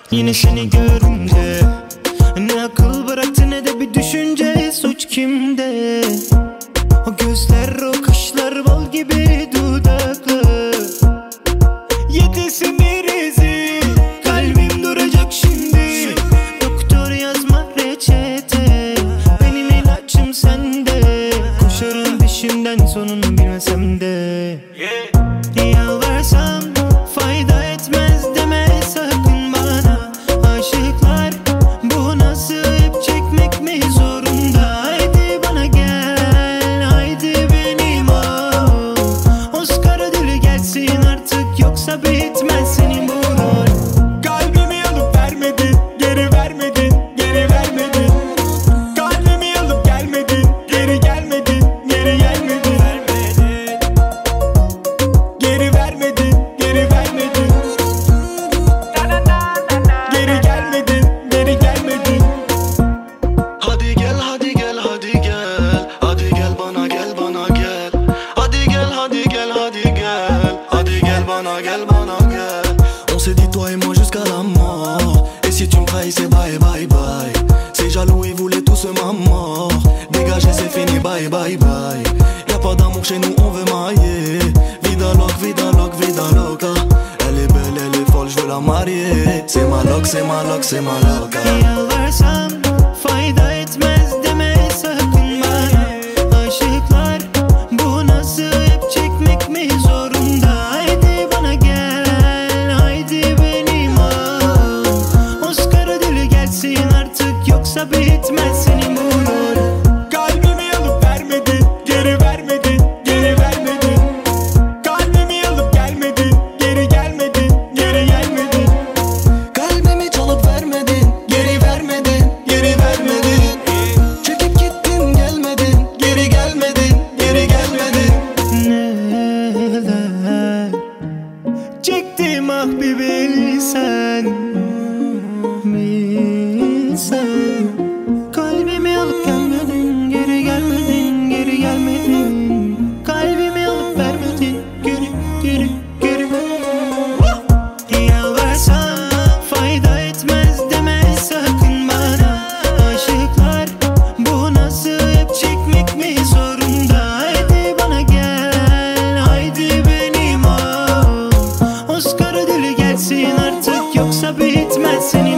Yine seni görünce ne akıl bıraktı ne de bir düşünce. Suç kimde? O gözler, o kaşlar, bal gibi dudaklı. Yedesin irizi, kalbim duracak şimdi. Doktor yazma reçete, benim ilaçım sende. Koşarım peşinden sonunu bilmesem de. Yalvarsam fayda etmez deme sakın bana. Aşıklar bu nasıl hep çekmek mi zorunda? Haydi bana gel, haydi benim ol. Oscar ödülü gelsin artık, yoksa bitmez senin bu rol. Kalbimi alıp vermedin, geri vermedin, geri vermedin. Kalbimi alıp gelmedin, geri gelmedin, geri gelmedin. Geri vermedin, geri vermedin. Geri gelmedin, geri gelmedin. Hadi gel, hadi gel, hadi gel. Hadi gel bana, gel bana gel. Hadi gel, hadi gel, hadi gel. Hadi gel bana, gel bana gel. On s'est dit toi et moi jusqu'à la mort. Et si tu me trahis c'est bye bye bye. Ces jaloux ils voulaient tous ma mort. Dégagez c'est fini bye bye bye. Y'a pas d'amour chez nous on veut mailler. Vida loc, vida loc, vida loca. Elle est belle, elle est folle, je veux la marier. C'est ma loc, c'est ma loc, c'est ma loca. Yalvarsam fayda etmez deme sakın bana. Aşıklar bu nasıl hep çekmek mi zorunda? Haydi bana gel, haydi benim ol. Oscar ödülü gelsin artık, yoksa bitmez senin bu rol. Kalbimi alıp vermedin, geri vermedin, geri vermedin. Kalbimi alıp gelmedin, geri gelmedin, geri gelmedin. Kalbimi çalıp vermedin, geri vermedin, geri vermedin. Çekip gittin gelmedin, geri gelmedin, geri gelmedin. Neler çektim ah bir bilsen, bilsen. Kalbimi alıp gelmedin, geri gelmedin, geri gelmedin. Kalbimi alıp vermedin, geri, geri, geri. Yalvarsam fayda etmez deme sakın bana. Aşıklar bu nasıl hep çekmek mi zorunda? Haydi bana gel, haydi benim ol. Oscar ödülü gelsin artık, yoksa bitmez senin